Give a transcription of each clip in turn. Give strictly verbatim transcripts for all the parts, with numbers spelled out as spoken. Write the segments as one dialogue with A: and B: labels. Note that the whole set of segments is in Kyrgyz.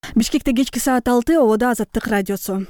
A: Бишкекте кечки саат алты, ободо Азаттык радиосу.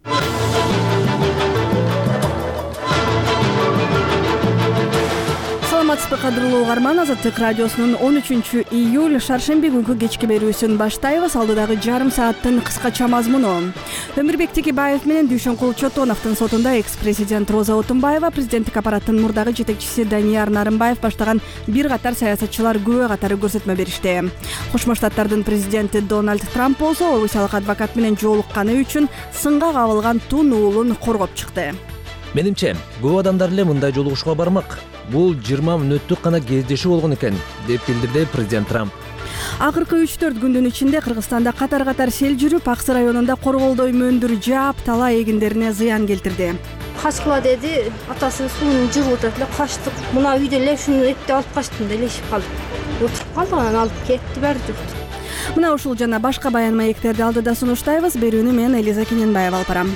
A: Саламатсызбы кадырлуу угарман, Азаттык радиосунун он үчүнчү июль шаршемби күнкү кечки берүүсүн баштайбыз. Алдыдагы жарым сааттын кыскача мазмуну. Өмүрбек Текебаев менен Дүйшөнкул Чотоновдун сотунда экс-президент Роза Отунбаева, президенттик аппараттын мурдагы жетекчиси Данияр Нарымбаев баштаган бир катар саясатчылар күбө катары көрсөтмө беришти. Кошмо Штаттардын президенти Дональд Трамп болсо орусиялык адвокат менен жолукканы үчүн сынга кабылган тун уулун коргоп чыкты.
B: Менимче, көп адамдар эле мындай жолугушууга бармак. Бул жыйырма мүнөттүк гана кездешүү болгон экен, деп билдирди президент Трамп.
A: Акыркы үч төрт күндүн ичинде Кыргызстанда катар-катар сел жүрүп, Аксы районунда Корголдой мөндүр жаап, тала эгиндерине зыян келтирди.
C: Качкыла деди, атасынын суунун жыгып атат эле, качтык. Мына үйдө эле ушуну этти алып качтым да элешип калдым. Отуруп калдык, анан алып кетти баары жок.
A: Мына ушул жана башка баян маектерди алдыда сунуштайбыз. Берүүнү мен Элиза Кененбаева алып барам.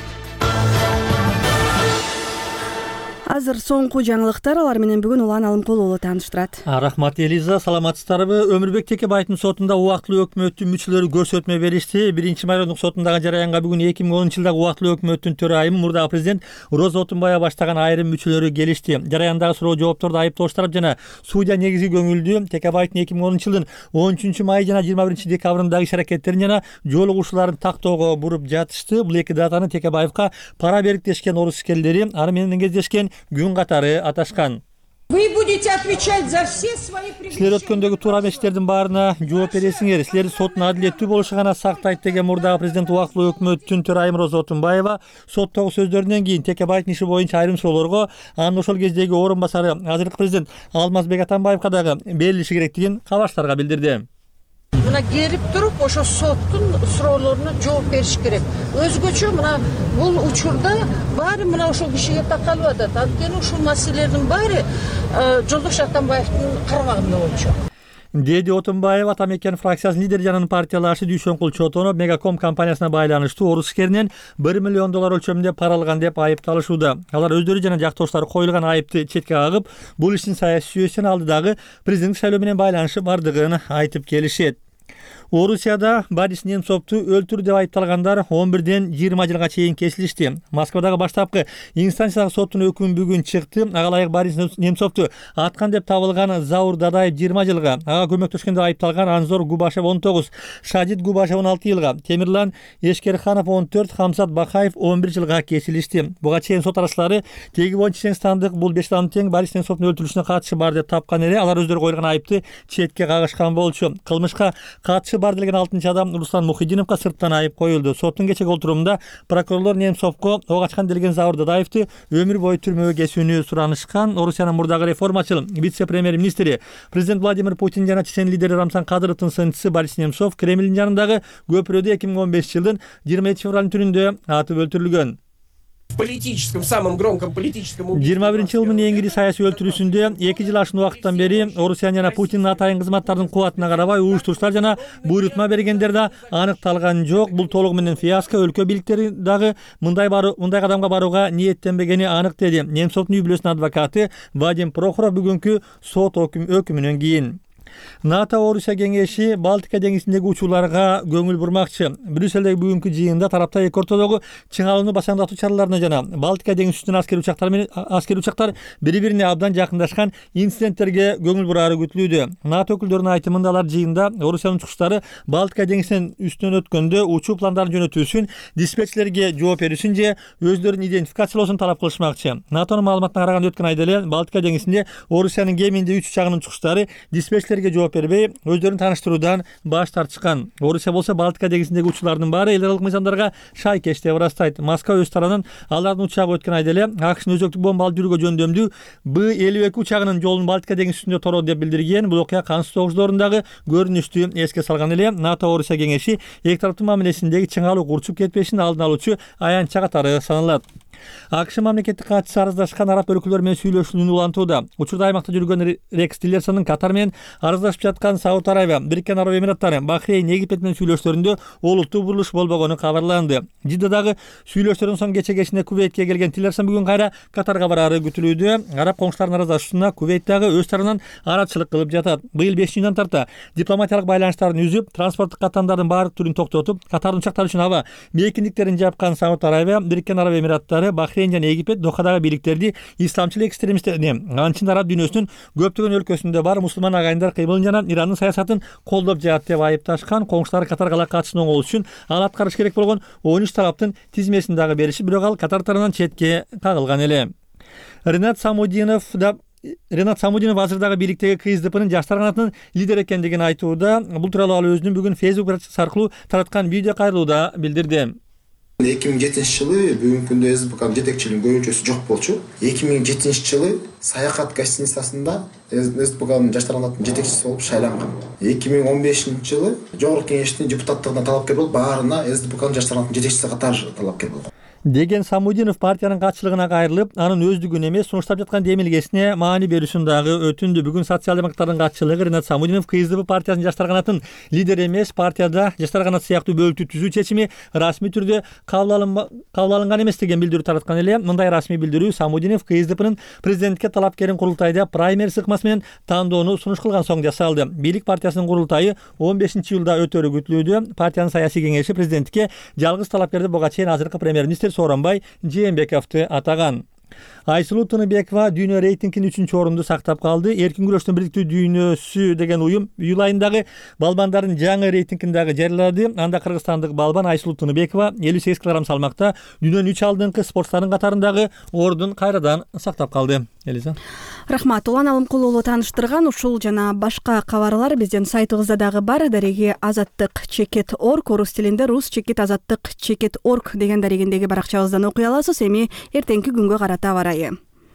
A: Азыр соңку жаңылыктар, алар менен бүгүн Улан Алымкулуу тааныштырат.
D: Рахмат Элиза, саламатсыздарбы? Өмүрбек Текебаевдин сотунда убактылуу өкмөттүн мүчөлөрү көрсөтмө беришти. Биринчи майрындык сотундагы жараянга бүгүн эки миң онунчу жылдагы убактылуу өкмөттүн төрайымы, мурдагы президент Роза Отунбаева баштаган айрым мүчөлөрү келишти. Жараяндагы суроо жоопторду айыптоочу тарап жана судья негизги көңүлдүү Текебаевдин эки миң онунчу жылдын он үчүнчү май жана жыйырма биринчи декабрындагы иш-аракеттерин жана жолугушууларын тактоого буруп жатышты. Бул эки датаны Текебаевга пара бериктешкен орус искерлери ары менен кездешкен күн катары аташкан.
E: Вы будете отвечать за все свои прегрешения.
D: Силер өткөндөгү туура эмештердин баарына жооп бересиңер. Силер соттун адилеттүү болушу гана сактайт деген мурдагы президент убактылуу өкмөттүн төрайымы Роза Отунбаева соттогу сөздөрүнөн кийин Текебаевдин иши боюнча айрым суроолорго анын ошол кездеги орун басары азыркы президент Алмазбек Атамбаевга дагы берилиши керектигин кабарчтарга билдирди.
E: Мына келип туруп ошо соттун суроолоруна жооп бериш керек. Өзгөчө мына бул учурда баары мына ошол кишиге такалып атат. Анткени ушул маселелердин баары Жолдош Атамбаевдин кармагында болчу.
D: Деди Отунбаев Атамекен фракциясынын лидери жанын партиялашы Дүйшөнкул Чотонов Мегаком компаниясына байланыштуу орус искеринен бир миллион доллар өлчөмүндө пара алган деп айыпталышууда. Алар өздөрү жана жактоштары коюлган айыпты четке кагып, бул иштин саясий жүйөсүнөн алдыдагы президенттик шайлоо менен байланышы бардыгын айтып келишет. Орусияда Борис Немцовду өлтүрүү деп айыпталгандар он бирден жыйырма жылга чейин кесилишти. Москвадагы баштапкы инстанциялык соттун өкүмү бүгүн чыкты. Ага ылайык Борис Немцовду аткан деп табылган Заур Дадаев жыйырма жылга, ага көмөктөшкөн деп айыпталган Анзор Губашев он тогуз, Шадид Губашев он алты жылга, Темирлан Эшкерханов он төрт, Хамзат Бакаев он бир жылга кесилишти. Буга чейин сот арачылары теги боюнча тең стандык бул беш адам тең Борис Немцовдун өлтүрүлүшүнө катышы бар деп тапкан эле, алар өздөрү койгон айыпты четке кагышкан болчу. Кылмышка катышы бар делген алтынчы адам Руслан Мухиддиновго сырттан айып коюлду. Соттун кечеги олтурумунда прокурорлор Немцовго ок ачкан делген Заур Дадаевди өмүр бою түрмөгө кесүүнү суранышкан. Орусиянын мурдагы реформачыл вице-премьер-министри президент Владимир Путин жана чечен лидери Рамзан Кадыровдун сынчысы Борис Немцов Кремлдин жанындагы көпүрөдө эки миң он бешинчи жылдын жыйырма эки февралынын түнүндө атып өлтүрүлгөн.
F: Политическом, самом громком политическом убийстве.
D: жыйырма биринчи жылдын эң ири саясий өлтүрүүсүндө эки жыл ашкан убакыттан бери Орусиянын жана Путиндин атайын кызматтардын кубатына карабай уюштуруштар жана буйрутма бергендер да аныкталган жок. Бул толугу менен фиаско, өлкө бийликтери дагы мындай баруу, мындай кадамга барууга ниеттенбегени анык деди Немцовдун үй бүлөсүнүн адвокаты Вадим Прохоров бүгүнкү сот өкүмүнөн кийин. НАТО Орусия кеңеши Балтика деңизиндеги учууларга көңүл бурмакчы. Брюссельдеги бүгүнкү жыйында тараптар эки ортодогу чыңалууну башаңдатуу чараларына жана Балтика деңизи үстүнөн аскер учактар менен аскер учактар бири-бирине абдан жакындашкан инциденттерге көңүл бурары күтүлүүдө. НАТО өкүлдөрүнүн айтымында алар жыйында Орусиянын учкучтары Балтика деңизинен үстүнөн өткөндө учуу пландарын жөнөтүүсүн, диспетчерлерге жооп берүүсүн же өздөрүн идентификациялоосун талап кылышмакчы. НАТОнун маалыматына караганда өткөн айда эле Балтика деңизинде Орусиянын кеминде үч учагынын учкучтары диспетчерлерге жооп бербей, өздөрүн тааныштыруудан баш тартышкан. Орусия болсо Балтика деңизиндеги учуулардын баары эл аралык мыйзамдарга шайкеш деп ырастайт. Москва өз тарабынан алардын учагы өткөн айда эле АКШнын өзөктүк бомба алып жүрүүгө жөндөмдүү Б элүү эки учагынын жолун Балтика деңизи үстүндө тороо деп билдирген. Бул окуя кансыз тогуздорундагы көрүнүштү эске салган эле. НАТО Орусия кеңеши эки тараптын мамилесиндеги чыңалуу курчуп кетпешин алдын алуучу аянтча катары саналат. АКШ мамлекеттик катчысы арыздашкан араб өлкөлөрү менен сүйлөшүүнү улантууда. Учурда аймакта жүргөн Рекс Тиллерсондун Катар менен арыздашып жаткан Сауд Арабия, Бириккен Араб Эмираттары, Бахрейн, Египет менен сүйлөшүүлөрүндө олуттуу бурулуш болбогону кабарланды. Жиддадагы сүйлөшүүлөрдөн соң кече кечинде Кувейтке келген Тиллерсон бүгүн кайра Катарга барары күтүлүүдө. Араб коңшулардын арыздашуусуна Кувейт дагы өз тарабынан арачылык кылып жатат. Быйыл беш жылдан тарта дипломатиялык байланыштарын үзүп, транспорттук каттамдардын баардык түрүн токтотуп, Катардын учактары үчүн аба мейкиндиктерин жапкан Сауд Арабия, Бириккен Араб Эмираттары, Бахрейн жана Египет Дохадагы бийликтерди исламчыл экстремисттерди анчын араб дүйнөсүнүн көптөгөн өлкөсүндө бар мусулман агайындар кыймылын жана Ирандын саясатын колдоп жатат деп айыпташкан. Коңшулар Катарга катышууну оңолуш үчүн ал аткарыш керек болгон он үч тараптын тизмесин дагы беришип, бирок ал Катар тарабынан четке кагылган эле. Ренат Самудинов да Ренат Самудинов азырдагы бийликтеги КСДПнын жаштар канатынын лидери экендигин айтууда. Бул тууралуу ал өзүнүн бүгүн Facebook баракчасы аркылуу тараткан видео кайрылууда билдирди.
G: эки миң жетинчи жылы бүгүнкү күндө СДПКнын жетекчилигинин көбүнчөсү жок болчу. эки миң жетинчи жылы Саякат гостиницасында СДПКнын жаштар канатынын жетекчиси болуп шайланган. эки миң он бешинчи жылы Жогорку Кеңештин депутаттыгына талапкер болуп, баарына СДПКнын жаштар канатынын жетекчиси катары талапкер болгон
D: деген Самудинов партиянын катчылыгына кайрылып, анын өздүгүн эмес, сунуштап жаткан демилгесине маани берүүсүн дагы өтүндү. Бүгүн социал-демократтардын катчылыгы Ренат Самудинов КСДП партиясынын жаштар канатынын лидери эмес, партияда жаштар канаты сыяктуу бөлүктү түзүү чечими расмий түрдө кабыл алынган эмес деген билдирүү тараткан эле. Мындай расмий билдирүү Самудинов КСДПнын президентке талапкерин курултайда праймериз ыкмасы менен тандоону сунуш кылган соң жасалды. Бийлик партиясынын курултайы он бешинчи июлда өтөрү күтүлүүдө. Партиянын саясий кеңеши президентке жалгыз талапкерди буга чейин азыркы премьер-министр Сооронбай Жээнбековду атаган. Айсулуу Тыныбекова дүйнө рейтингинин үчүнчү орунду сактап калды. Эркин күрөштүн бирдиктүү дүйнөсү деген уюм июль айындагы балбандардын жаңы рейтингин дагы жарыялады. Анда кыргызстандык балбан Айсулуу Тыныбекова элүү сегиз килограмм салмакта дүйнөнүн үч алдыңкы спортчулардын катарындагы ордун кайрадан сактап калды. Элиза.
A: Рахмат. Улан Алымкул уулу тааныштырган ушул жана башка кабарлар биздин сайтыбызда дагы бар. Дареги азаттык чекит точка орг, орус тилинде рус чекит азаттык чекит точка орг деген дарегиндеги баракчабыздан окуй аласыз. Эми эртеңки күнгө карата барайы.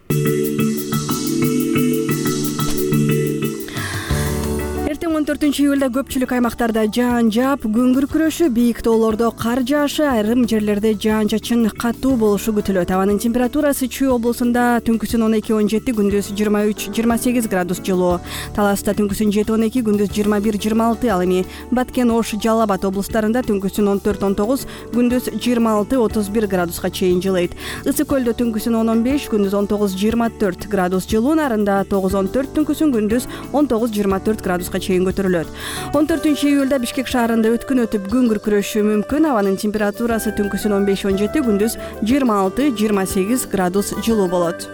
A: он төртүнчү июлда көпчүлүк аймактарда жаан жаап, күн күркүрөшү, бийик тоолордо кар жаашы, айрым жерлерде жаан-чачын катуу болушу күтүлөт. Абанын температурасы Чүй облусунда түнкүсүн он эки он жети, күндүз жыйырма үч жыйырма сегиз градус жылуу. Таласта түнкүсүн жети он эки, күндүз жыйырма бир жыйырма алты. Ал эми Баткен, Ош, Жалал Абад облустарында түнкүсүн он төрт он тогуз, күндүз жыйырма алты отуз бир градуска чейин жылыйт. Ысык көлдө түнкүсүн он он беш, күндүз он тогуз жыйырма төрт градус жылуу. Нарында тогуз он төрт, түнкүсүн күндүз он тогуз жыйырма төрт градуска чейин көтөрүлөт. он төртүнчү июлда Бишкек шаарында өткүн өтүп күн күркүрөшү мүмкүн. Абанын температурасы түнкүсүн он беш он жети, күндүз жыйырма алты жыйырма сегиз градус жылуу болот.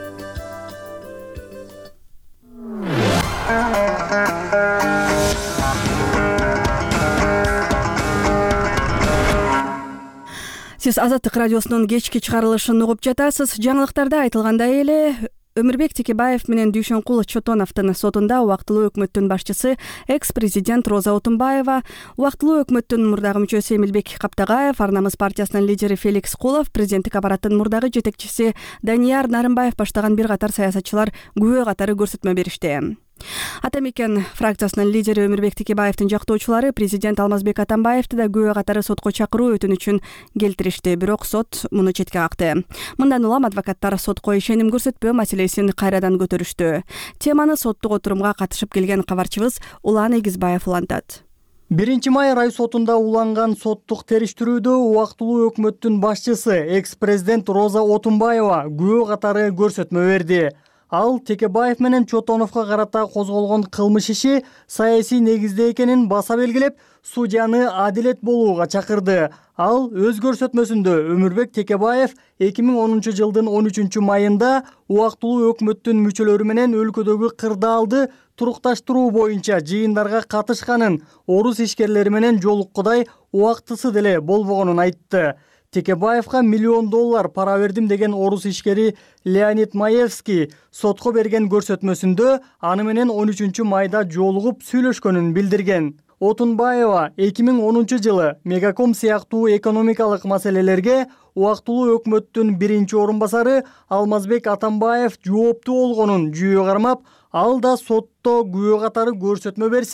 A: Сиз Азаттык радиосунун кечки чыгарылышын угуп жатасыз. Жаңылыктарда айтылгандай эле Өмүрбек Текебаев менен Дүйшөнкул Чотоновдун сотунда убактылуу өкмөттүн башчысы экс-президент Роза Отунбаева, убактылуу өкмөттүн мурдагы мүчөсү Эмилбек Каптагаев, Ар намыс партиясынын лидери Феликс Кулов, президенттик аппараттын мурдагы жетекчиси Данияр Нарымбаев баштаган бир катар саясатчылар күбө катары көрсөтмө беришти. Ата мекен фракциясынын лидери Өмүрбек Текебаевдин жактоочулары президент Алмазбек Атамбаевди да күбө катары сотко чакыруу өтүнүчүн келтиришти, бирок сот муну четке какты. Мындан улам адвокаттар сотко ишеним көрсөтпөө маселесин кайрадан көтөрүштү. Теманы соттук отурумга катышып келген кабарчыбыз Улан Эгизбаев улантат.
H: биринчи май рай сотунда уланган соттук териштирүүдө убактылуу өкмөттүн башчысы экс-президент Роза Отунбаева күбө катары көрсөтмө берди. Ал Текебаев менен Чотоновго карата козголгон кылмыш иши саясий негизде экенин баса белгилеп, судьяны адилет болууга чакырды. Ал өз көрсөтмөсүндө Өмүрбек Текебаев эки миң онунчу жылдын он үчүнчү майында убактылуу өкмөттүн мүчөлөрү менен өлкөдөгү кырдаалды турукташтыруу боюнча жыйындарга катышканын, орус ишкерлери менен жолуккудай убактысы деле болбогонун айтты. Текебаевга миллион доллар пара бердим деген орус ишкери Леонид Маевский сотко берген көрсөтмөсүндө аны менен он үчүнчү майда жолугуп сүйлөшкөнүн билдирген. Отунбаева эки миң онунчу жылы Мегаком сыяктуу экономикалык маселелерге убактылуу өкмөттүн биринчи орун басары Алмазбек Атамбаев жооптуу болгонун жүйө кармап, ал да сотто күбө катары көрсөтмө берсе,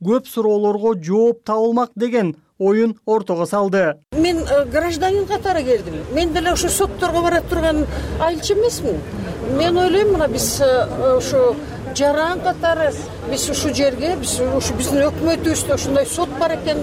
H: көп суроолорго жооп табылмак деген оюн ортого салды.
E: Мен гражданин катары келдим. Мен деле ошо сотторго бара турган айылчы эмесмин. Мен ойлойм, мына биз ошо жаран катары биз ушул жерге, биз ушу биздин өкмөтүбүздө ушундай сот бар экен.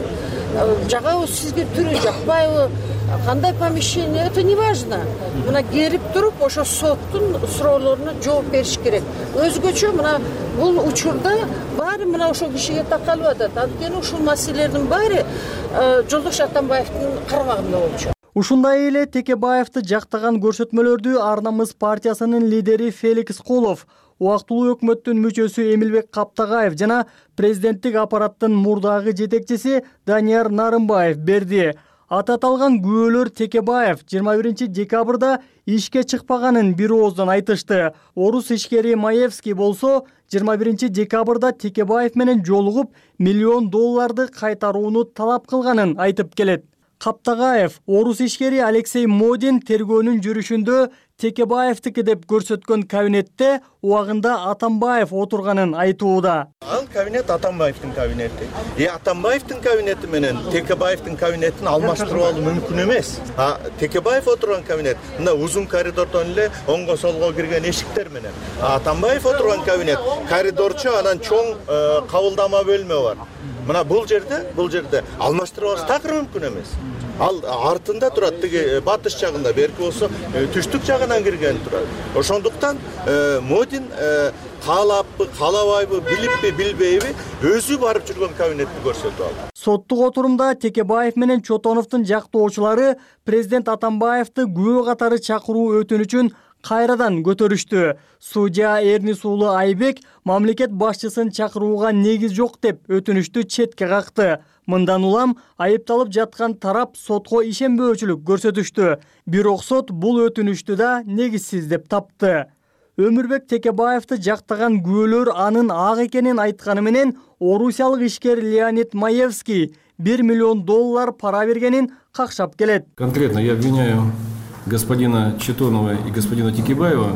E: Жагабы сизге түрү жакпайбы? Кандай помещение, это не важно. Мына келип туруп ошо соттун суроолоруна жооп бериш керек. Өзгөчө мына бул учурда баары мына ошол кишиге такалып атат. Анткени ушул маселелердин баары Жолдош Атамбаевдин кармагында болчу.
H: Ушундай эле Текебаевди жактаган көрсөтмөлөрдү Арнамыз партиясынын лидери Феликс Кулов, убактылуу өкмөттүн мүчөсү Эмилбек Каптагаев жана президенттик аппараттын мурдагы жетекчиси Данияр Нарымбаев берди. Аты аталган күбөлөр Текебаев жыйырма биринчи декабрда ишке чыкпаганын бир ооздон айтышты. Орус ишкери Маевский болсо жыйырма биринчи декабрда Текебаев менен жолугуп миллион долларды кайтарууну талап кылганын айтып келет. Каптагаев орус ишкери Алексей Модин тергөөнүн жүрүшүндө Текебаевдики деп көрсөткөн кабинетте убагында Атамбаев отурганын айтууда.
I: Ал кабинет Атамбаевдин кабинети. И Атамбаевдин кабинети менен Текебаевдин кабинетин алмаштырып алуу мүмкүн эмес. А Текебаев отурган кабинет мына узун коридордон эле оңго солго кирген эшиктер менен. А Атамбаев отурган кабинет коридорчу, анан чоң кабылдама бөлмө бар. Мына бул жерде, бул жерде алмаштырып алыш такыр мүмкүн эмес. Ал артында турат, тиги батыш жагында, берки болсо түштүк жагынан кирген турат. Ошондуктан Модин каалаппы, каалабайбы, билиппи, билбейби, өзү барып жүргөн кабинетти көрсөтүп алды.
H: Соттук отурумда Текебаев менен Чотоновдун жактоочулары президент Атамбаевди күбө катары чакыруу өтүнүчүн кайрадан көтөрүштү. Судья Эрнис уулу Айбек мамлекет башчысын чакырууга негиз жок деп өтүнүштү четке какты. Мындан улам айыпталып жаткан тарап сотко ишенбөөчүлүк көрсөтүштү. Бирок сот бул өтүнүштү да негизсиз деп тапты. Өмүрбек Текебаевди жактаган күбөлөр анын ак экенин айтканы менен орусиялык ишкер Леонид Маевский бир миллион доллар пара бергенин какшап келет.
J: Конкретно я обвиняю господина Четонова и господина Текебаева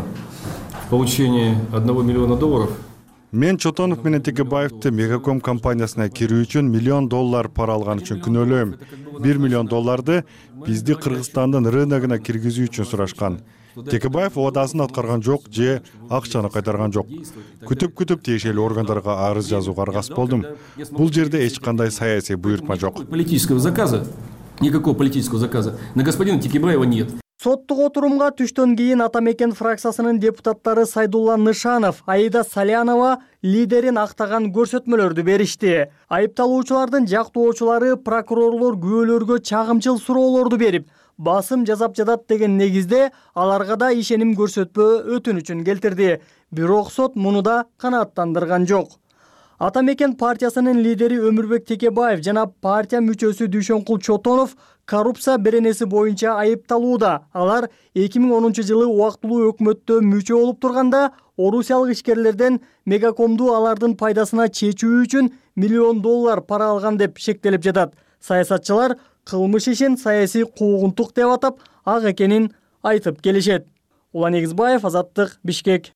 J: в получении одного миллиона долларов.
K: Мен Чотонов менен Текебаевди Мегаком компаниясына кирүү үчүн миллион доллар пара алган үчүн күнөөлөйм. бир миллион долларды бизди Кыргызстандын рыногуна киргизүү үчүн сурашкан. Текебаев убадасын аткарган жок же акчаны кайтарган жок. Күтүп-күтүп тиешелүү органдарга арыз жазууга аргас болдум. Бул жерде эч кандай саясий буйртма жок.
J: Политического заказа, никакого политического заказа на господина Текебаева нет.
H: Соттук отурумга түштөн кийин Ата Мекен фракциясынын депутаттары Сайдулла Нышанов, Аида Салянова лидерин актаган көрсөтмөлөрдү беришти. Айыпталуучулардын жактоочулары прокурорлор күбөлөргө чагымчыл суроолорду берип, басым жасап жатат деген негизде аларга да ишеним көрсөтпөө өтүнүчүн келтирди. Бирок сот муну да канааттандырган жок. Ата Мекен партиясынын лидери Өмүрбек Текебаев жана партия мүчөсү Дүйшөнкул Чотонов коррупция беренеси боюнча айыпталууда. Алар эки миң онунчу жылы убактылуу өкмөттө мүчө болуп турганда орусиялык ишкерлерден Мегакомду алардын пайдасына чечүү үчүн миллион доллар пара алган деп шектелип жатат. Саясатчылар кылмыш ишин саясий куугунтук деп атап, ак экенин айтып келишет. Улан Эгизбаев, Азаттык, Бишкек.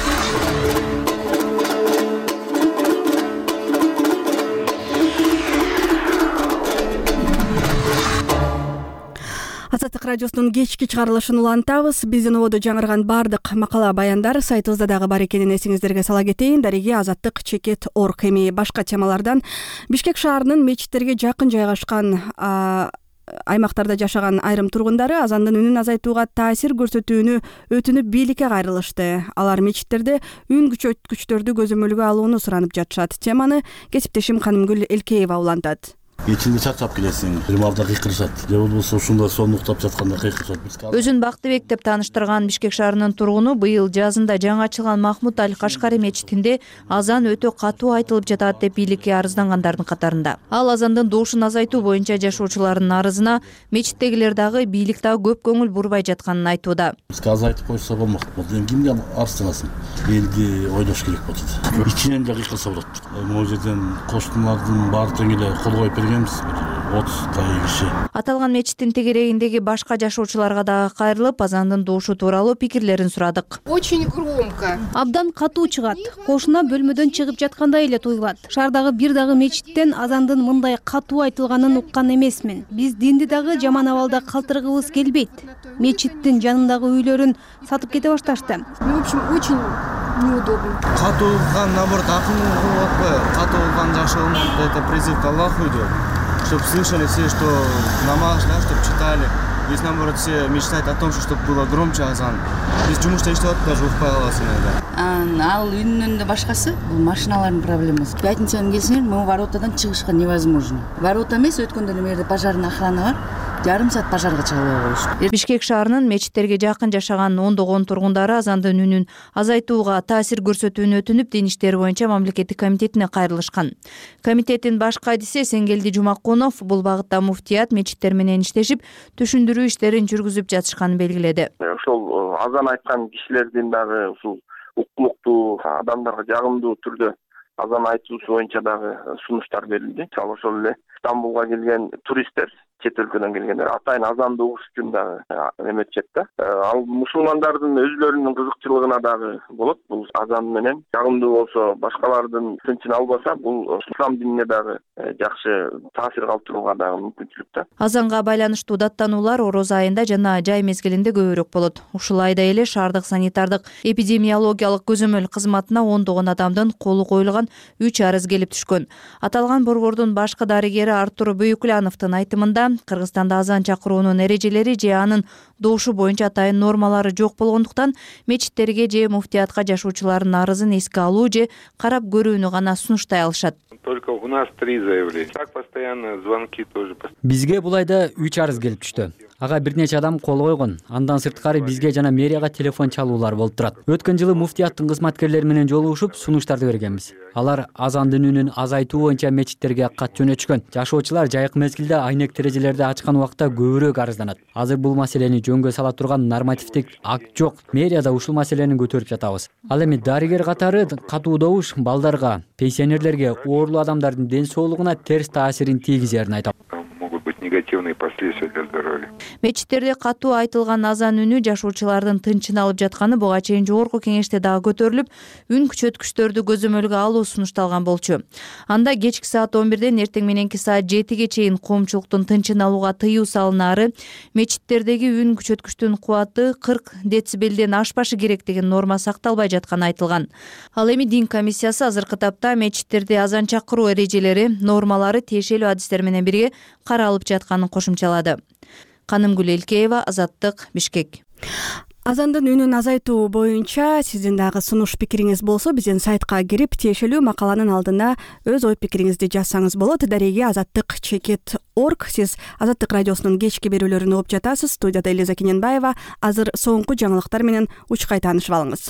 A: Азаттык радиосунун кечки чыгарылышын улантабыз. Биздин ободо жаңырган бардык макала баяндар сайтыбызда дагы бар экенин эсиңиздерге сала кетейин. Дареги азаттык чекит орг. Эми башка темалардан Бишкек шаарынын мечиттерге жакын жайгашкан аймактарда жашаган айрым тургундары азандын үнүн азайтууга таасир көрсөтүүнү өтүнүп бийликке кайрылышты. Алар мечиттерде үн күчөткүчтөрдү көзөмөлгө алууну суранып жатышат. Теманы кесиптешим Канымгүл Элкеева улантат.
L: Ичинде чарчап келесиң, жырмалда кыйкырышат. Же болбосо ушунда сонун уктап жатканда кыйкырышат.
M: Өзүн Бактыбек деп тааныштырган Бишкек шаарынын тургуну быйыл жазында жаңы ачылган Махмуд Аль Кашкари мечитинде азан өтө катуу айтылып жатат деп бийликке арыздангандардын катарында. Ал азандын доошун азайтуу боюнча жашоочулардын арызына мечиттегилер дагы бийлик дагы көп көңүл бурбай жатканын айтууда.
L: Бизге азайтып койсо болмок болот. Эми кимге арызданасың? Элди ойлош керек болот. Ичинен да кыйкырса болот. Могу жерден коштунлардын баары тең эле кол коюп бергенбиз, отуздай киши.
M: Аталган мечиттин тегерегиндеги башка жашоочуларга дагы кайрылып, азандын доошу тууралуу пикирлерин сурадык.
N: Очень громко. Абдан катуу чыгат. Кошуна бөлмөдөн чыгып жаткандай эле туюлат. Шаардагы бир дагы мечиттен азандын мындай катуу айтылганын уккан эмесмин. Биз динди дагы жаман абалда калтыргыбыз келбейт. Мечиттин жанындагы үйлөрүн сатып кете башташты. В общем, очень неудобно.
O: Катуу кылган, наоборот, акын кылып атпайбы? Катуу кылган жакшы болмок. Это призыв к Аллаху идет. Чтобы слышали все, что намаз, да, чтобы читали. Здесь, наоборот, все мечтают о том, чтобы было громче азан. Здесь жумушта иштеп атып, даже укпай каласың иногда.
P: Ал үйдүн önүндө башкасы, бул машиналардын проблемасы. Пятницаны келсеңер, могу воротадан чыгышка невозможно. Ворота эмес, өткөндө немерде пожарный охрана бар. Жарым саат пожарга чыгып коюшту.
M: Бишкек шаарынын мечиттерге жакын жашаган ондогон тургундары азандын үнүн азайтууга таасир көрсөтүүнү өтүнүп, дин иштери боюнча мамлекеттик комитетине кайрылышкан. Комитеттин баш кайдиси Эсенгелди Жумакунов бул багытта муфтият мечиттер менен иштешип, түшүндүрүү иштерин жүргүзүп жатышканын белгиледи.
Q: Ошол азан айткан кишилердин дагы ушул укмуктуу, адамдарга жагымдуу түрдө азан айтуусу боюнча дагы сунуштар берилди. Мисалы ошол эле Стамбулга келген туристтер, чет өлкөдөн келгендер атайын азанды угуш үчүн дагы эметчет да. Ал мусулмандардын өзлөрүнүн кызыкчылыгына дагы болот. Бул азан менен жагымдуу болсо, башкалардын тынчын албаса, бул ислам динине дагы жакшы таасир калтырууга дагы мүмкүнчүлүк да.
M: Азанга байланыштуу даттануулар ороз айында жана жай мезгилинде көбүрөөк болот. Ушул айда эле шаардык санитардык эпидемиологиялык көзөмөл кызматына ондогон адамдын колу коюлган үч арыз келип түшкөн. Аталган борбордун башкы дарыгери Артур Бүйүкүлановдун айтымында, Кыргызстанда азан чакыруунун эрежелери же анын доошу боюнча атайын нормалары жок болгондуктан мечиттерге же муфтиятка жашоочулардын арызын эске алуу же карап көрүүнү гана сунуштай алышат.
R: Только у нас три заявления. Так постоянно звонки тоже.
S: Бизге бул айда үч арыз келип түштү. Ага бир нече адам кол койгон. Андан сырткары бизге жана мэрияга телефон чалуулар болуп турат. Өткөн жылы муфтияттын кызматкерлери менен жолугушуп, сунуштарды бергенбиз. Алар азандын үнүн азайтуу боюнча мечиттерге кат жөнөтүшкөн. Жашоочулар жайык мезгилде айнек терезелерди ачкан убакта көбүрөөк арызданат. Азыр бул маселени жөнгө сала турган нормативдик акт жок. Мэрияда ушул маселени көтөрүп жатабыз. Ал эми дарыгер катары катуу добуш балдарга, пенсионерлерге, оорулуу адамдардын ден соолугуна терс таасирин тийгизерин айтат.
R: Могут быть негативные последствия для здоровья.
M: Мечиттерде катуу айтылган азан үнү жашоочулардын тынчын алып жатканы буга чейин жогорку кеңеште дагы көтөрүлүп, үн күчөткүчтөрдү көзөмөлгө алуу сунушталган болчу. Анда кечки саат он бирден эртең мененки саат жетиге чейин коомчулуктун тынчын алууга тыюу салынары, мечиттердеги үн күчөткүчтүн кубаты кырк децибелден ашпашы керек деген норма сакталбай жатканы айтылган. Ал эми дин комиссиясы азыркы тапта мечиттерде азан чакыруу эрежелери, нормалары тиешелүү адистер менен бирге каралып жатканын кошумчалады. Канымгүл Элкеева, Азаттык, Бишкек.
A: Азандын үнүн азайтуу боюнча сиздин дагы сунуш пикириңиз болсо, биздин сайтка кирип, тиешелүү макаланын алдына өз ой пикириңизди жазсаңыз болот. Дареги азаттык чекит орг. Сиз Азаттык радиосунун кечки берүүлөрүн угуп жатасыз. Студияда Элиза Кененбаева. Азыр соңку жаңылыктар менен учкай таанышып алыңыз.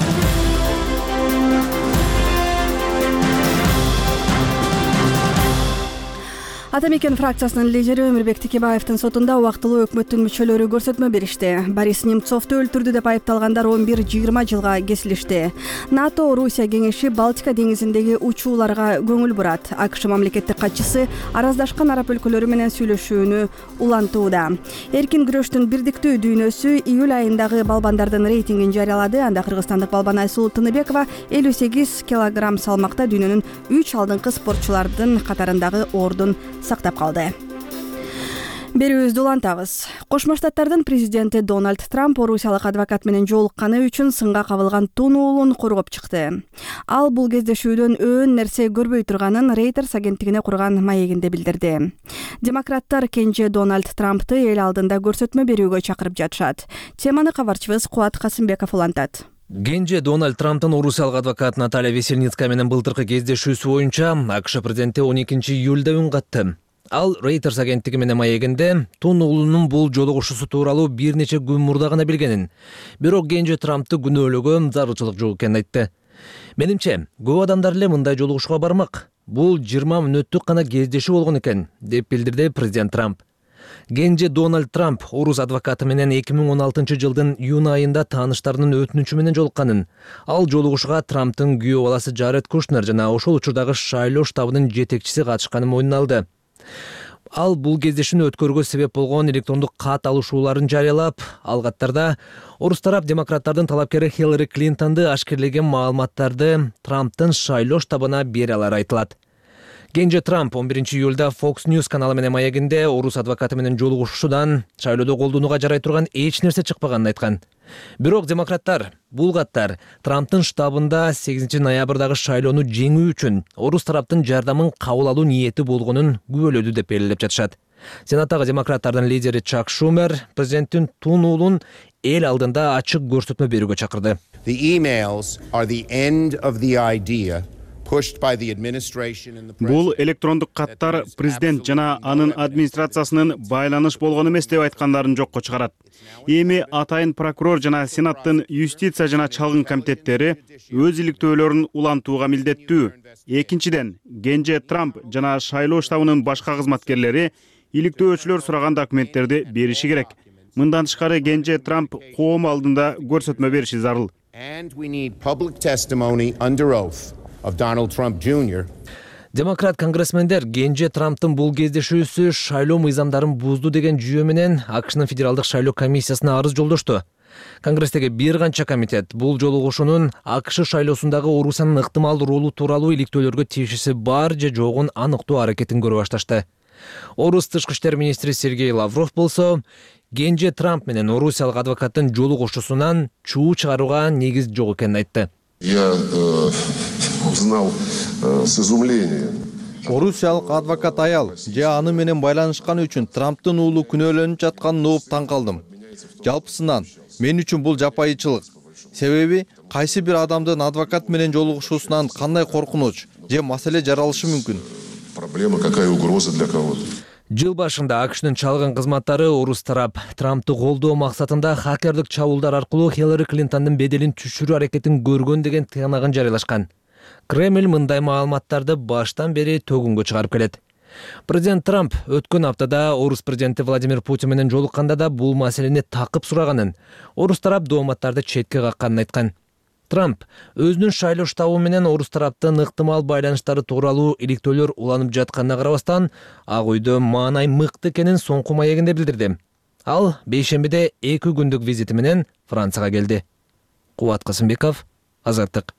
A: Ата мекен фракциясынын лидери Өмүрбек Текебаевдин сотунда убактылуу өкмөттүн мүчөлөрү көрсөтмө беришти. Борис Немцовду өлтүрдү деп айыпталгандар он бир жыйырма жылга кесилишти. НАТО Орусия кеңеши Балтика деңизиндеги учууларга көңүл бурат. АКШ мамлекеттик катчысы араздашкан араб өлкөлөрү менен сүйлөшүүнү улантууда. Эркин күрөштүн бирдиктүү дүйнөсү июль айындагы балбандардын рейтингин жарыялады. Анда кыргызстандык балбан Айсулуу Тыныбекова элүү сегиз килограмм салмакта дүйнөнүн үч алдыңкы спортчулардын катарындагы ордун сактап калды. Берүүбүздү улантабыз. Кошмо Штаттардын президенти Дональд Трамп орусиялык адвокат менен жолукканы үчүн сынга кабылган Тун уулун коргоп чыкты. Ал бул кездешүүдөн өөн нерсе көрбөй турганын Reuters агенттигине курган маегинде билдирди. Демократтар кенже Дональд Трампты эл алдында көрсөтмө берүүгө чакырып жатышат. Теманы кабарчыбыз Кубат Касымбеков улантат.
B: Кенже Дональд Трамптын орусиялык адвокат Наталья Весельницкая менен былтыркы кездешүүсү боюнча АКШ президенти он экинчи июлда үн катты. Ал Reuters агенттиги менен маегинде Тун уулунун бул жолугушуусу тууралуу бир нече күн мурда гана билгенин, бирок Кенже Трамптты күнөөлөгө зарылчылык жок экенин айтты. Менимче, көп адамдар эле мындай жолугушууга бармак. Бул жыйырма мүнөттүк гана кездешүү болгон экен, деп билдирди президент Трамп. Кенже Дональд Трамп орус адвокаты менен эки миң он алтынчы жылдын июнь айында тааныштарынын өтүнүчү менен жолукканын. Ал жолугушууга Трамптын күйөө баласы Джаред Кушнер жана ошол учурдагы шайлоо штабынын жетекчиси катышканын мойнуна алды. Ал бул кездешүүнү өткөрүүгө себеп болгон электрондук кат алышууларын жарыялап, ал каттарда орус тарап демократтардын талапкери Хиллари Клинтонду ашкерлеген маалыматтарды Трамптын шайлоо штабына бере алары айтылат. Кенже Трамп он биринчи июлда Fox News каналы менен маегинде орус адвокаты менен жолугушуусудан шайлоодо колдонууга жарай турган эч нерсе чыкпаганын айткан. Бирок демократтар бул каттар Трамптын штабында сегизинчи ноябрдагы шайлоону жеңүү үчүн орус тараптын жардамын кабыл алуу ниети болгонун күбөлөдү деп белгилеп жатышат. Сенаттагы демократтардын лидери Чак Шумер президенттин тун уулун эл алдында ачык көрсөтмө берүүгө чакырды.
T: The emails are the end of the idea.
K: Бул электрондук каттар президент жана анын администрациясынын байланыш болгон эмес деп айткандарын жокко чыгарат. Эми атайын прокурор жана сенаттын юстиция жана чалгын комитеттери өз иликтөөлөрүн улантууга милдеттүү. Экинчиден, Кенже Трамп жана шайлоо штабынын башка кызматкерлери иликтөөчүлөр сураган документтерди бериши керек. Мындан тышкары Кенже Трамп коом алдында көрсөтмө бериши зарыл.
T: And we need public testimony under oath of Donald Trump Junior
B: Демократ конгрессмендер Кенже Трамптын бул кездешүүсү шайлоо мыйзамдарын бузду деген жүйө менен АКШнын федералдык шайлоо комиссиясына арыз жолдошту. Конгресстеги бир канча комитет бул жолугушуунун АКШ шайлоосундагы Орусиянын ыктымал ролу тууралуу иликтөөлөргө тиешеси бар же жогун аныктоо аракетин көрө башташты. Орус тышкы иштер министри Сергей Лавров болсо, Кенже Трамп менен орусиялык адвокаттын жолугушуусунан чуу чыгарууга негиз жок экенин айтты.
U: Я узнал с изумлением.
V: Орусиялык адвокат аял же аны менен байланышканы үчүн Трамптын уулу күнөөлөнүп жатканын угуп таң калдым. Жалпысынан мен үчүн бул жапайычылык. Себеби кайсы бир адамдын адвокат менен жолугушуусунан кандай коркунуч же маселе жаралышы мүмкүн?
U: Проблема, какая угроза для кого-то.
B: Жыл башында АКШнын чалгын кызматтары орус тарап Трамптты колдоо максатында хакерлик чабуулдар аркылуу Хиллари Клинтондун беделин түшүрүү аракетин көргөн деген тыянагын жарыялашкан. Кремль мындай маалыматтарды баштан бери төгүнгө чыгарып келет. Президент Трамп өткөн аптада орус президенти Владимир Путин менен жолукканда да бул маселени такып сураганын, орус тарап дооматтарды четке какканын айткан. Трамп өзүнүн шайлоо штабы менен орус тараптын ыктымал байланыштары тууралуу иликтөөлөр уланып жатканына карабастан, Ак үйдө маанай мыкты экенин соңку маегинде билдирди. Ал бейшембиде эки күндүк визити менен Францияга келди. Кубат Касымбеков, Азаттык.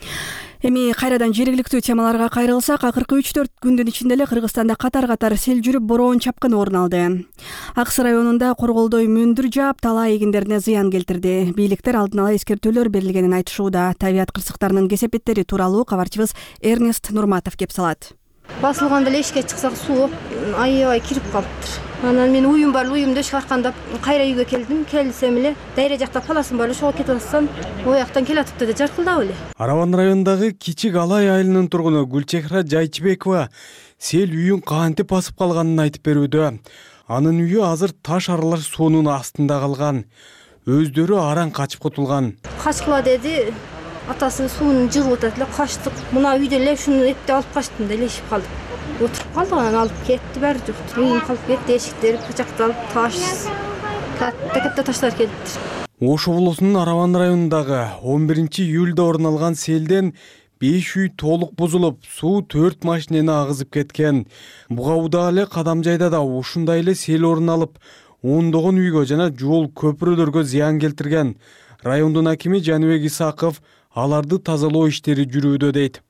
A: Эми кайрадан жергиликтүү темаларга кайрылсак, акыркы үч төрт күндүн ичинде эле Кыргызстанда катар-катар сел жүрүп бороон чапкын орун алды. Акс районунда Корголдой мөндүр жаап, талаа эгиндерине зыян келтирди. Бийликтер алдын ала эскертүүлөр берилгенин айтышууда. Табиат кырсыктарынын кесепеттери тууралуу кабарчыбыз Эрнест Нурматов кеп салат.
C: Басылганда эле эшикке чыксак суу аябай кирип калыптыр. Анан мен уюм бар, уюмду шаркандап кайра үйгө келдим. Келсем эле дайре жакта паласым бар, ошого кетип атсам, ояктан келатыпты да жаркылдап эле.
W: Араван районундагы Кичик Алай айылынын тургуну Гүлчехра Жайчыбекова сел үйүн кантип басып калганын айтып берүүдө. Анын үйү азыр таш аралаш суунун астында калган. Өздөрү араң качып кутулган.
C: Качкыла деди, атасы сууну жыгып атат эле, качтык. Мына үйдө эле ушуну эптеп алып качтым да элешип калдым. Отуруп калдык, анан алып кетти, баары жок. Үйүм калып кетти, эшиктери пычакталып, таш, катта-катта таштар келиптир.
W: Ош облусунун Араван районундагы он биринчи июлда орун алган селден беш үй толук бузулуп, суу төрт машинени агызып кеткен. Бугаудагы эле Кадамжайда да ушундай эле сел орун алып, ондогон үйгө жана жол көпүрөлөргө зыян келтирген. Райондун акими Жаныбек Исаков аларды тазалоо иштери жүрүүдө дейт.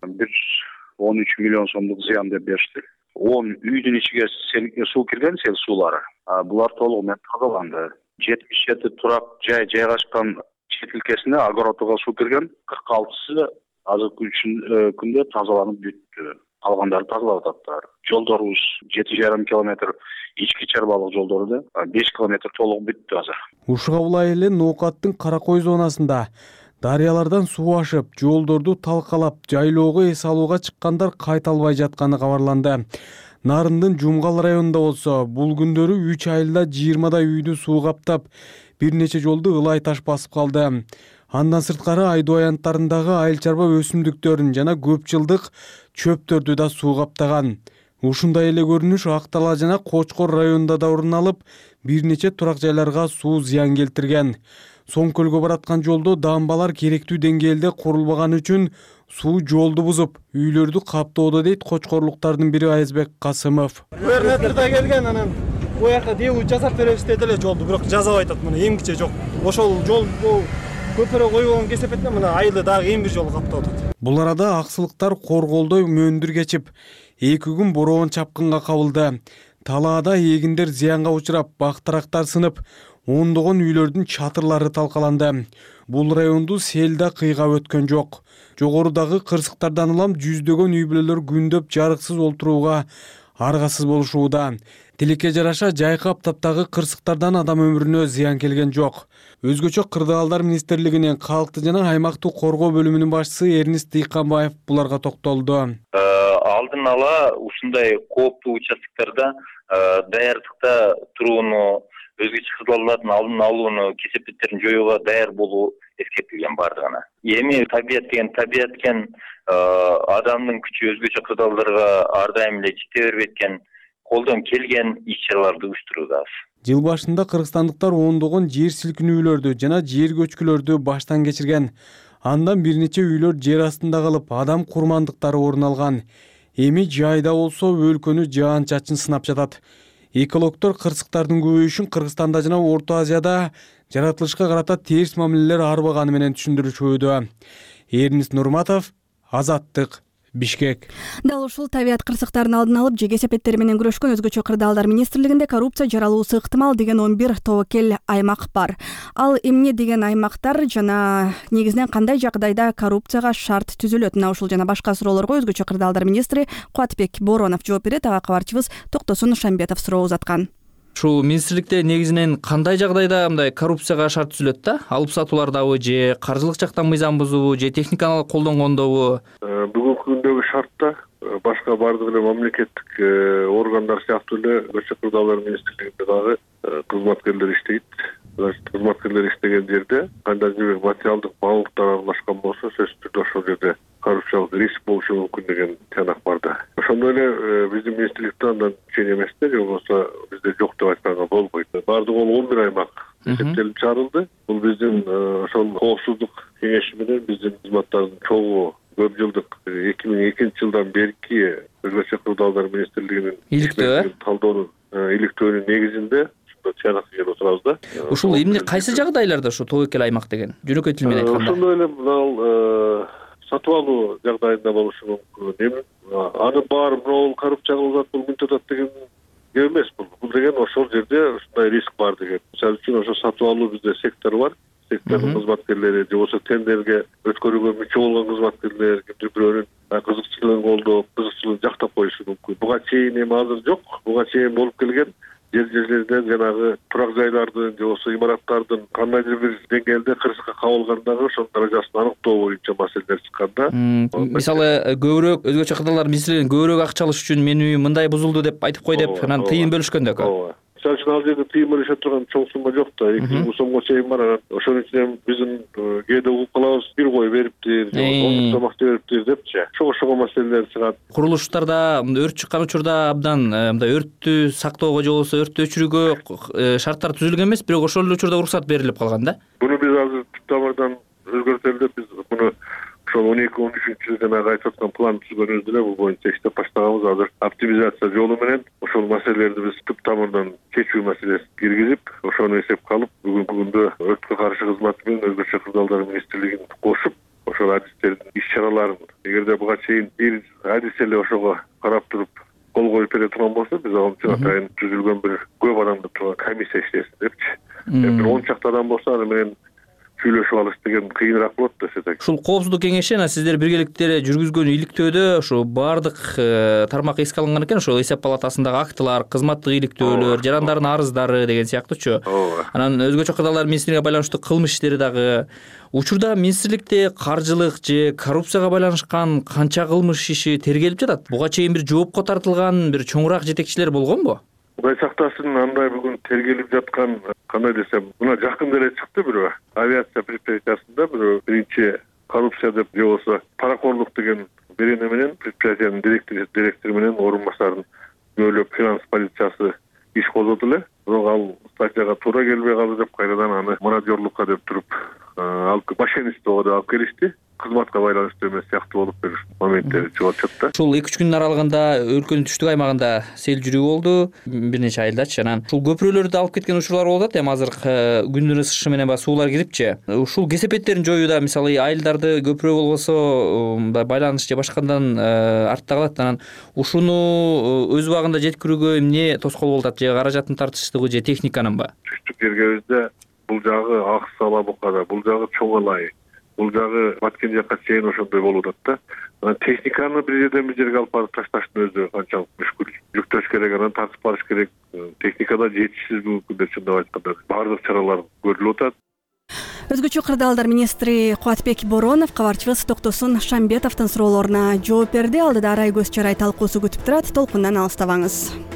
X: он үч миллион сомдук зыян деп беришти. он үйдүн ичиге суу кирген, сел суулары. Булар толугу менен тазаланды. жетимиш жети турак жай жайгашкан четилкесине огородуга суу кирген, кырк алтысы азыркы күндө тазаланып бүттү. Калгандары тазалап ататтар. Жолдорубуз жети жарым километр ички чарбалык жолдору да беш километр толук бүттү азыр.
W: Ушуга улай эле Ноокаттын Каракой зонасында дарыялардан суу ашып, жолдорду талкалап, жайлоого эс алууга чыккандар кайта албай жатканы кабарланды. Нарындын Жумгал районунда болсо, бул күндөрү үч айылда жыйырмадай үйдү суу каптап, бир нече жолду ылай таш басып калды. Андан сырткары Айдоо аянттарындагы айыл чарба өсүмдүктөрүн жана көп жылдык чөптөрдү да суу каптаган. Ушундай эле көрүнүш Ак Дала жана Кочкор районунда да орун алып, бир нече турак жайларга суу зыян келтирген. Соң көлгө бараткан жолдо дамбалар керектүү деңгээлде курулбаганы үчүн суу жолду бузуп, үйлөрдү каптоодо дейт кочкорлуктардын бири Аязбек Касымов.
O: Губернаторда келген, анан буяка делу жасап беребиз деди эле жолду, бирок жасап атат, мына эмгиче жок. Ошол жол көпүрө коюлган кесепетинен мына айылды дагы эң бир жолу каптап атат.
W: Бул арада аксылыктар корголдой мөндүр кечип, эки күн бороон чапкынга кабылды. Талаада эгиндер зыянга учурап, бактырактар сынып, ондогон үйлөрдүн чатырлары талкаланды. Бул районду сел да кыйгап өткөн жок. Жогорудагы кырсыктардан улам жүздөгөн үй бүлөлөр күндөп жарыксыз олтурууга аргасыз болушууда. Тилекке жараша жайкап таптагы кырсыктардан адам өмүрүнө зыян келген жок. Өзгөчө Кырдаалдар министрлигинин калкты жана аймактык коргоо бөлүмүнүн башчысы Эрнист Дыйканбаев буларга токтолду.
D: Алдын ала ушундай кооптуу участоктарда даярдыкта турууну, өзгөчө кырдаалдардын алдын алууну, кесепеттерин жоюуга даяр болуу эскертилген бардыгына. Эми табият деген табият экен, адамдын күчү өзгөчө кырдаалдарга ар дайым эле жете бербейт экен. Колдон келген иш-чараларды уюштуруудабыз.
W: Жыл башында кыргызстандыктар ондогон жер силкинүүлөрдү жана жер көчкүлөрдү баштан кечирген. Андан бир нече үйлөр жер астында калып, адам курмандыктары орун алган. Эми жайда болсо өлкөнү жаан-чачын сынап жатат. Экологдор кырсыктардын көбөйүшүн Кыргызстанда жана Орто Азияда жаратылышка карата терс мамилелер арбаганы менен түшүндүрүшүүдө. Эрнист Нурматов, Азаттык, Бишкек.
A: Дал ушул табият кырсыктарын алдын алып, же кесепеттери менен күрөшкөн өзгөчө Кырдаалдар министрлигинде коррупция жаралуусу ыктымал деген он бир тобокел аймак бар. Ал эмне деген аймактар жана негизинен кандай жагдайда коррупцияга шарт түзүлөт? Мына ушул жана башка суроолорго өзгөчө Кырдаалдар министри Кубатбек Боронов жооп берет. Ага кабарчыбыз Токтосун Шамбетов суроо узаткан.
E: Ушул министрликте негизинен кандай жагдайда мындай коррупцияга шарт түзүлөт да? Алып сатуулардабы, же каржылык жактан мыйзам бузуубу, же техниканы колдонгондобу?
F: Бүгүнкү күндөгү шартта башка бардык эле мамлекеттик органдар сыяктуу эле өзгөчө Кырдаалдар министрлигинде дагы кызматкерлер иштейт. Кызматкерлер иштеген жерде кандайдыр бир материалдык баалуулуктар аралашкан болсо, сөзсүз түрдө ошол жерде коррупциялык риск болушу мүмкүн деген тыянак бар да. Ошондой эле биздин министрликте андан кичине эмес да, же болбосо бизде жок деп айтканга болбойт. Бардыгы он бир аймак эсептелип чыгарылды. Бул биздин ошол коопсуздук кеңеши менен биздин кызматтардын чогуу көп жылдык эки миң экинчи жылдан берки өзгөчө Кырдаалдар министрлигинин иликтөө талдоонун иликтөөнүн негизинде тыянак келип отурабыз да.
E: Ушул эмне кайсы жагдайларда ушу тобокел аймак деген? Жөнөкөй тил менен айтканда.
F: Ошондой эле мына сатып алуу жагдайында болушу мүмкүн. Аны баары бул коррупцияга узат, бул мынтат деген эмес бул. Бул деген ошол жерде ушундай риск бар деген. Мисалы үчүн ошо сатып алуу бизде сектор бар. Сектордун кызматкерлери, же болбосо тендерге өткөрүүгө мүчө болгон кызматкерлер кимдир бирөөнүн кызыкчылыгын колдоп, кызыкчылыгын жактап коюшу мүмкүн. Буга чейин эми азыр жок. Буга чейин болуп келген жер жерлерден жанагы турак жайлардын, же болбосо имараттардын кандайдыр бир деңгээлде кырсыкка кабылгандагы ошонун даражасын аныктоо боюнча маселелер чыкканда.
E: Мисалы көбүрөөк өзгөчө Кырдаалдар министрлигинин көбүрөөк акча алыш үчүн мен үйүм мындай бузулду деп айтып кой деп, анан тыйын бөлүшкөндөк.
F: Мисалы үчүн ал жерде тыйын бөлүшө турган чоң сумма жок да, эки жүз миң сомго чейин бар. Ошонун үчүн биздин кээде угуп калабыз, бир кой бериптир, он тамак бериптир депчи. Ошого маселелер чыгат.
E: Курулуштарда өрт чыккан учурда абдан мындай өрттү сактоого же болбосо өрттү өчүрүүгө шарттар түзүлгөн эмес, бирок ошол эле учурда уруксат берилип калган да.
F: Буну биз азыр түп тамырдан өзгөртөлү деп биз муну ошол он эки он үчүнчү жылы жанагы айтып аткан план түзгөнүбүздө эле бул боюнча иштеп баштаганбыз. Азыр оптимизация жолу менен ошол маселелерди биз түп тамырдан чечүү маселесин киргизип, ошону эсепке алып, бүгүнкү күндө өрткө каршы кызматы менен өзгөчө Кырдаалдар министрлигин кошуп, ошол адистердин иш-чараларын, эгерде буга чейин бир адис эле ошого карап туруп кол коюп бере турган болсо, биз ал үчүн атайын түзүлгөн бир көп адамды турган комиссия иштесин депчи. Бир он чакты адам болсо аны менен сүйлөшүп алыш деген кыйыныраак болот десек.
E: Ушул коопсуздук кеңеши сиздер биргеликте жүргүзгөн иликтөөдө ушу баардык тармак эске алынган экен, ошол эсеп палатасындагы актылар, кызматтык иликтөөлөр, жарандардын арыздары деген сыяктуучу. Анан өзгөчө Кырдаалдар министрлигине байланыштуу кылмыш иштери дагы. Учурда министрликте каржылык же коррупцияга байланышкан канча кылмыш иши тергелип жатат? Буга чейин бир жоопко тартылган бир чоңураак жетекчилер болгонбу?
F: Кудай сактасын, андай бүгүн тергелип жаткан, кандай десем, мына жакында эле чыкты бирөө авиация предприятиясында бирөө биринчи коррупция деп, же болбосо паракорлук деген берене менен предприятиянын директору директору менен орун басарын көөлөп финанс полициясы иш козгоду эле. бирок ал статьяга туура келбей калды деп кайрадан аны мародерлукка деп туруп алып мошенничествого деп алып келишти. Кызматка байланыштуу эмес сыяктуу болуп бир моменттери чыгып атышат да.
E: Ушул эки үч күндүн аралыгында өлкөнүн түштүк аймагында сел жүрүү болду бир нече айылдачы. Анан ушул көпүрөлөрдү алып кеткен учурлар болуп атат. Эми азыркы күндүн ысышы менен баягы суулар кирипчи. Ушул кесепеттерин жоюуда мисалы айылдарды көпүрө болбосо байланыш же башкадан артта калат. Анан ушуну өз убагында жеткирүүгө эмне тоскоол болуп атат? Же каражаттын тартыштыгы же техниканынбы?
F: Түштүк жергебизде бул жагы Аксы Алабукада, бул жагы Чоң Алай, бул жагы Баткен жакка чейин ошондой болуп атат да. Техниканы бир жерден бир жерге алып барып ташташтын өзү канчалык мүшкүл. Жүктөш керек, анан тартып барыш керек. Техникада жетишсиз бүгүнкү күндө чындап айтканда баардык чаралар көрүлүп атат.
A: Өзгөчө кырдаалдар министри Кубатбек Боронов кабарчыбыз Токтосун Шамбетовдун суроолоруна жооп берди. Алдыда Арай көз чарай талкуусу күтүп турат. Толкундан алыстабаңыз.